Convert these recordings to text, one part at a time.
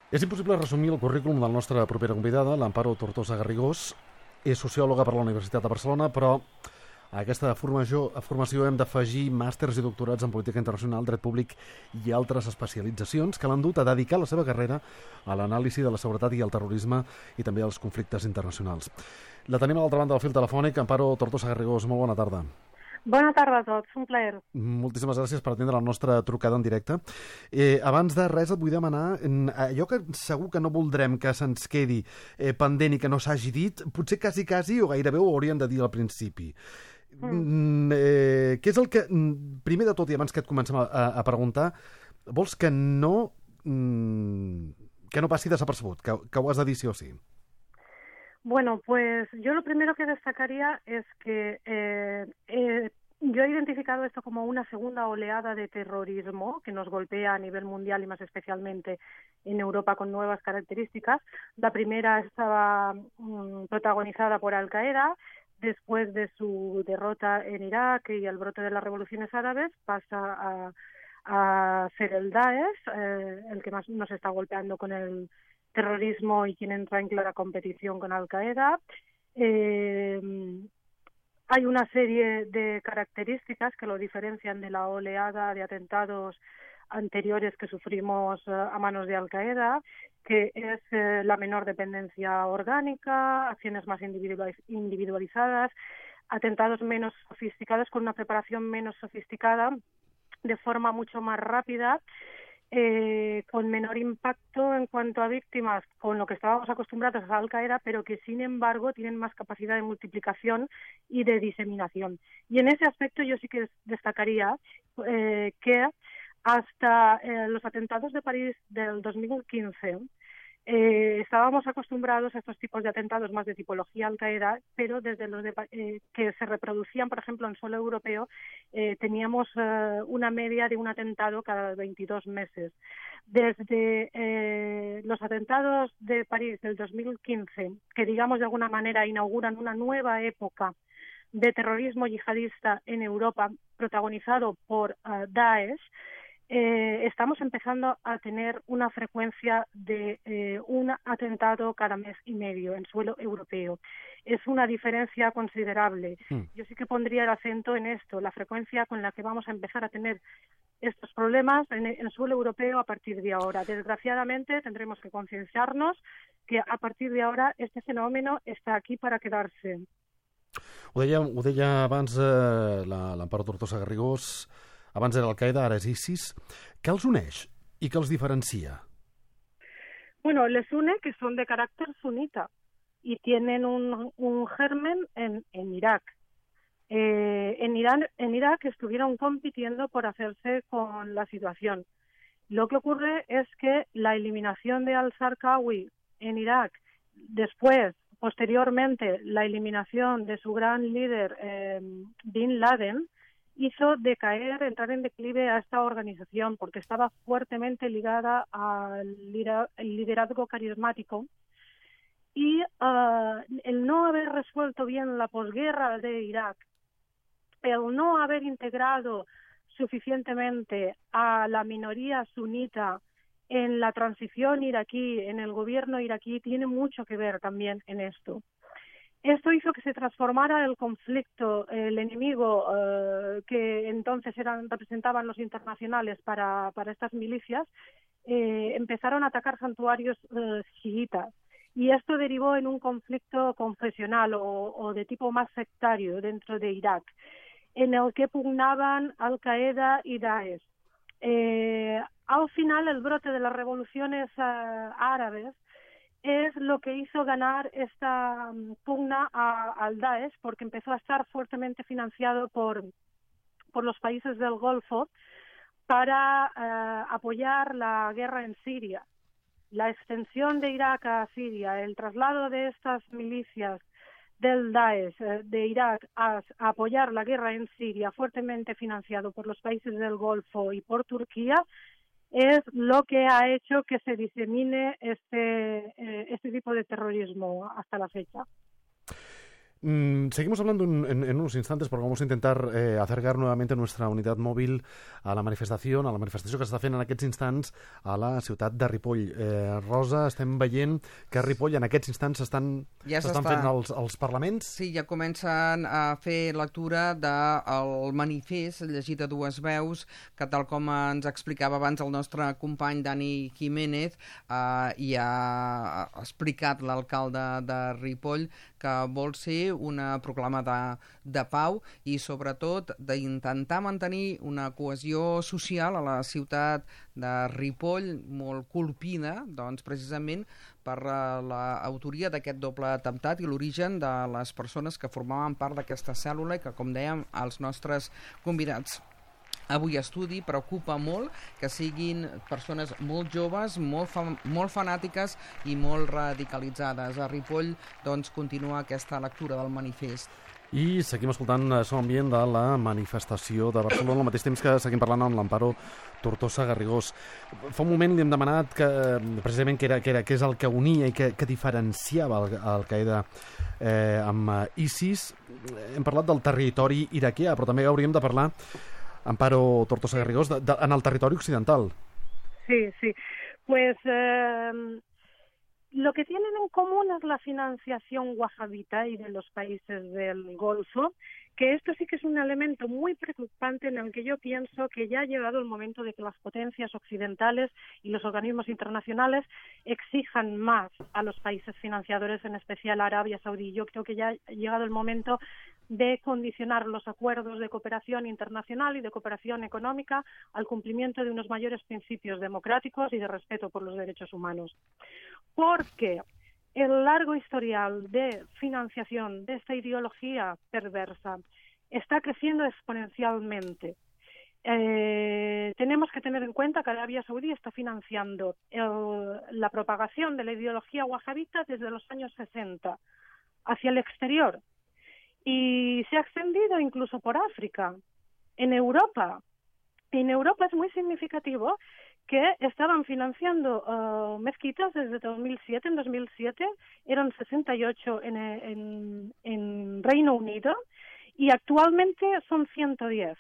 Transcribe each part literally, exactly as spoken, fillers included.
És impossible resumir el currículum de la nostra propera convidada, l'Amparo Tortosa Garrigós. És sociòloga per la Universitat de Barcelona, però a aquesta formació, a formació hem d'afegir màsters i doctorats en política internacional, dret públic i altres especialitzacions que l'han dut a dedicar la seva carrera a l'anàlisi de la seguretat i el terrorisme i també als conflictes internacionals. La tenim a l'altra banda del fil telefònic. Amparo Tortosa Garrigós, molt bona tarda. Bona tarda a tots, un plaer. Moltíssimes gràcies per atendre la nostra trucada en directe. Eh, abans de res et vull demanar allò que segur que no voldrem que se'ns quedi eh, pendent i que no s'hagi dit, potser quasi quasi o gairebé ho hauríem de dir al principi. Mm. Eh, què és el que, primer de tot i abans que et comencem a, a preguntar, vols que no que no passi desapercebut, que, que ho has de dir sí o sí? Bueno, pues yo lo primero que destacaría es que eh, eh, yo he identificado esto como una segunda oleada de terrorismo que nos golpea a nivel mundial y más especialmente en Europa con nuevas características. La primera estaba mmm, protagonizada por Al-Qaeda. Después de su derrota en Irak y el brote de las revoluciones árabes, pasa a, a ser el Daesh, eh, el que más nos está golpeando con el terrorismo y quien entra en clara competición con Al-Qaeda. Eh, hay una serie de características que lo diferencian de la oleada de atentados anteriores que sufrimos eh, a manos de Al-Qaeda, que es eh, la menor dependencia orgánica, acciones más individualizadas, atentados menos sofisticados con una preparación menos sofisticada, de forma mucho más rápida, Eh, con menor impacto en cuanto a víctimas, con lo que estábamos acostumbrados a Al-Qaeda, pero que sin embargo tienen más capacidad de multiplicación y de diseminación. Y en ese aspecto yo sí que destacaría eh, que hasta eh, los atentados de París del dos mil quince eh, estábamos acostumbrados a estos tipos de atentados más de tipología Al-Qaeda, pero desde los de, eh, que se reproducían, por ejemplo, en suelo europeo, eh, teníamos eh, una media de un atentado cada veintidós meses. Desde eh, los atentados de París del dos mil quince, que digamos de alguna manera inauguran una nueva época de terrorismo yihadista en Europa, protagonizado por uh, Daesh, Eh, estamos empezando a tener una frecuencia de eh, un atentado cada mes y medio en suelo europeo. Es una diferencia considerable. Mm. Yo sí que pondría el acento en esto, la frecuencia con la que vamos a empezar a tener estos problemas en el suelo europeo a partir de ahora. Desgraciadamente tendremos que concienciarnos que a partir de ahora este fenómeno está aquí para quedarse. Ho deia, ho deia abans eh, l'Amparo Tortosa Garrigós. Abans era Al-Qaeda, ara és ISIS. Què els uneix i què els diferencia? Bueno, les une que son de carácter sunita y tienen un, un germen en, en Irak. Eh, en, Irán, en Irak estuvieron compitiendo por hacerse con la situación. Lo que ocurre es que la eliminación de al-Zarqawi en Irak, después, posteriormente, la eliminación de su gran líder, eh, Bin Laden, hizo decaer, entrar en declive a esta organización porque estaba fuertemente ligada al liderazgo carismático y uh, el no haber resuelto bien la posguerra de Irak, el no haber integrado suficientemente a la minoría sunita en la transición iraquí, en el gobierno iraquí, tiene mucho que ver también en esto. Esto hizo que se transformara el conflicto, el enemigo eh, que entonces eran representaban los internacionales para, para estas milicias, eh, empezaron a atacar santuarios eh, chiitas. Y esto derivó en un conflicto confesional o, o de tipo más sectario dentro de Irak, en el que pugnaban Al-Qaeda y Daesh. Eh, al final, el brote de las revoluciones eh, árabes es lo que hizo ganar esta pugna a, al Daesh, porque empezó a estar fuertemente financiado por, por los países del Golfo para eh, apoyar la guerra en Siria. La extensión de Irak a Siria, el traslado de estas milicias del Daesh eh, de Irak a, a apoyar la guerra en Siria, fuertemente financiado por los países del Golfo y por Turquía, es lo que ha hecho que se disemine este, eh, este tipo de terrorismo hasta la fecha. Mm, seguimos hablando en, en, en unos instantes porque vamos a intentar eh, acercar nuevamente nuestra unitat mòbil a la manifestació, a la manifestació que s'està fent en aquests instants a la ciutat de Ripoll. Eh, Rosa, estem veient que a Ripoll en aquests instants s'estan ja s'estan fent els, els parlaments. Sí, ja comencen a fer lectura del manifest llegit a dues veus, que tal com ens explicava abans el nostre company Dani Jiménez, eh, i ha explicat l'alcalde de Ripoll que vol ser una proclama de, de pau i sobretot d'intentar mantenir una cohesió social a la ciutat de Ripoll, molt colpida, doncs, precisament per l'autoria d'aquest doble atemptat i l'origen de les persones que formaven part d'aquesta cèl·lula i que, com dèiem, els nostres convidats avui a estudi preocupa molt que siguin persones molt joves, molt, fa molt fanàtiques i molt radicalitzades. A Ripoll, doncs, continua aquesta lectura del manifest. I seguim escoltant so ambient de la manifestació de Barcelona, al mateix temps que seguim parlant amb l'Amparo Tortosa Garrigós. Fa un moment li hem demanat que, precisament què era, que era, que és el que unia i que, que diferenciava el, el Al-Qaeda eh, amb ISIS. Hem parlat del territori iraquià, però també hauríem de parlar, Amparo Tortosa Garrigós, de, de, en el territori occidental. Sí, sí. Pues eh, lo que tienen en común es la financiación wahabita y de los países del Golfo, que esto sí que es un elemento muy preocupante en el que yo pienso que ya ha llegado el momento de que las potencias occidentales y los organismos internacionales exijan más a los países financiadores, en especial a Arabia Saudí. Yo creo que ya ha llegado el momento de condicionar los acuerdos de cooperación internacional y de cooperación económica al cumplimiento de unos mayores principios democráticos y de respeto por los derechos humanos. Porque el largo historial de financiación de esta ideología perversa está creciendo exponencialmente. Eh, tenemos que tener en cuenta que Arabia Saudí está financiando el, la propagación de la ideología wahabita desde los años sesenta hacia el exterior. Y se ha extendido incluso por África, en Europa. En Europa es muy significativo que estaban financiando uh, mezquitas desde dos mil siete. En dos mil siete eran sesenta y ocho en, en, en Reino Unido y actualmente son ciento diez.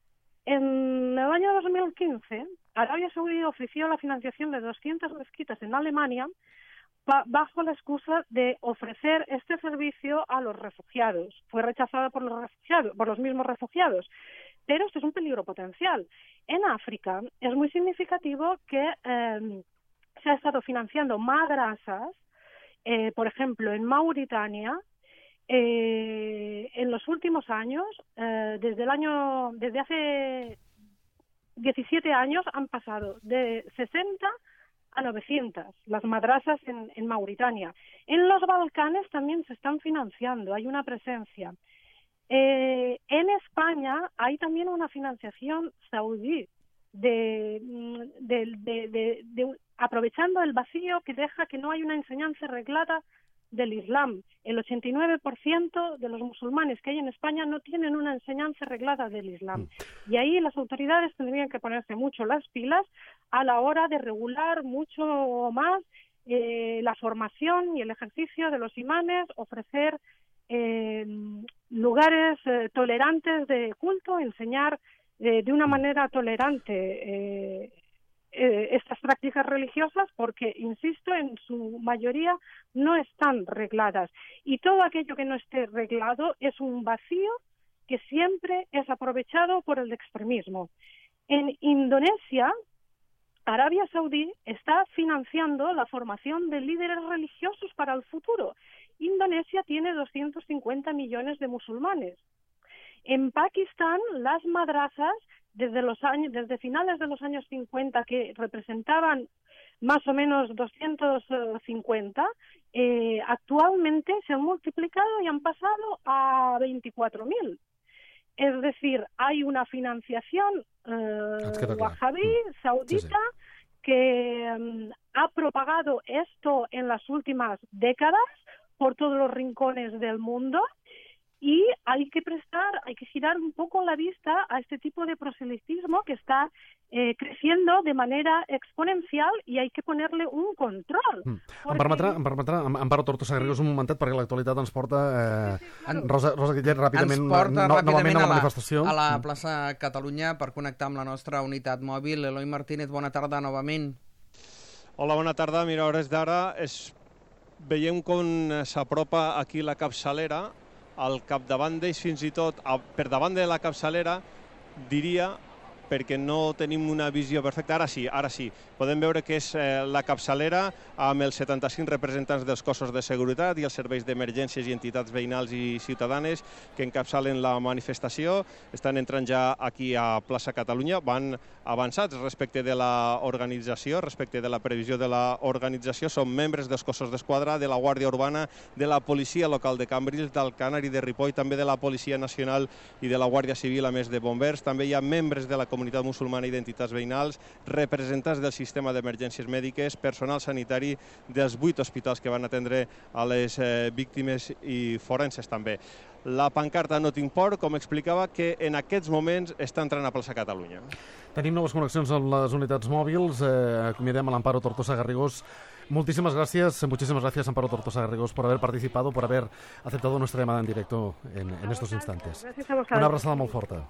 En el año dos mil quince, Arabia Saudí ofreció la financiación de doscientas mezquitas en Alemania bajo la excusa de ofrecer este servicio a los refugiados. Fue rechazada por los refugiados, por los mismos refugiados. Pero esto es un peligro potencial. En África es muy significativo que eh, se ha estado financiando madrasas, eh, por ejemplo, en Mauritania, eh, en los últimos años, eh, desde el año, desde hace diecisiete años han pasado de sesenta a novecientas las madrasas en, en Mauritania. En los Balcanes también se están financiando, hay una presencia. Eh, en España hay también una financiación saudí, de, de, de, de, de, aprovechando el vacío que deja que no hay una enseñanza reglada del Islam. El ochenta y nueve por ciento de los musulmanes que hay en España no tienen una enseñanza reglada del Islam. Y ahí las autoridades tendrían que ponerse mucho las pilas a la hora de regular mucho más eh, la formación y el ejercicio de los imanes, ofrecer eh, lugares eh, tolerantes de culto, enseñar eh, de una manera tolerante eh, Eh, estas prácticas religiosas, porque, insisto, en su mayoría no están regladas. Y todo aquello que no esté reglado es un vacío que siempre es aprovechado por el extremismo. En Indonesia, Arabia Saudí está financiando la formación de líderes religiosos para el futuro. Indonesia tiene doscientos cincuenta millones de musulmanes. En Pakistán, las madrasas, desde los años, desde finales de los años cincuenta, que representaban más o menos doscientos cincuenta, eh, actualmente se han multiplicado y han pasado a veinticuatro mil. Es decir, hay una financiación eh, wahabí, saudita, sí, sí. que um, ha propagado esto en las últimas décadas por todos los rincones del mundo. y hay que prestar, hay que girar un poco la vista a este tipo de proselitismo que está eh, creciendo de manera exponencial y hay que ponerle un control. Mm. Porque... Em permetrà, em permetrà, Amparo Tortosa Garrigós, un momentet, perquè l'actualitat ens porta... Eh, sí, sí, claro. Rosa, Rosa Guillet, ràpidament, ens porta no, ràpidament novament a la, a la manifestació. A la plaça Catalunya per connectar amb la nostra unitat mòbil. Eloi Martínez, bona tarda novament. Hola, bona tarda. Mira, a hores d'ara es... veiem com s'apropa aquí la capçalera. Al capdavant d'ells, fins i tot, per davant de la capçalera, diria, perquè no tenim una visió perfecta. Ara sí, ara sí. Podem veure que és eh, la capçalera amb els setanta-cinc representants dels cossos de seguretat i els serveis d'emergències i entitats veïnals i ciutadanes que encapçalen la manifestació. Estan entrant ja aquí a plaça Catalunya. Van avançats respecte de l'organització, respecte de la previsió de l'organització. Són membres dels cossos d'esquadra, de la Guàrdia Urbana, de la Policia Local de Cambrils, del Canari de Ripoll, també de la Policia Nacional i de la Guàrdia Civil, a més de bombers. També hi ha membres de la comunitat musulmana i d'entitats veïnals, representants del sistema d'emergències mèdiques, personal sanitari dels vuit hospitals que van atendre a les eh, víctimes i forenses també. La pancarta No tinc por, com explicava, que en aquests moments està entrant a plaça Catalunya. Tenim noves connexions amb les unitats mòbils. Eh, acomiadem a l'Amparo Tortosa Garrigós. Muchísimas gracias, muchísimas gracias Amparo Tortosa Garrigós por haber participado, por haber aceptado nuestra llamada en directo en, en estos instantes. Gracias a vosotros. Una abraçada molt forta.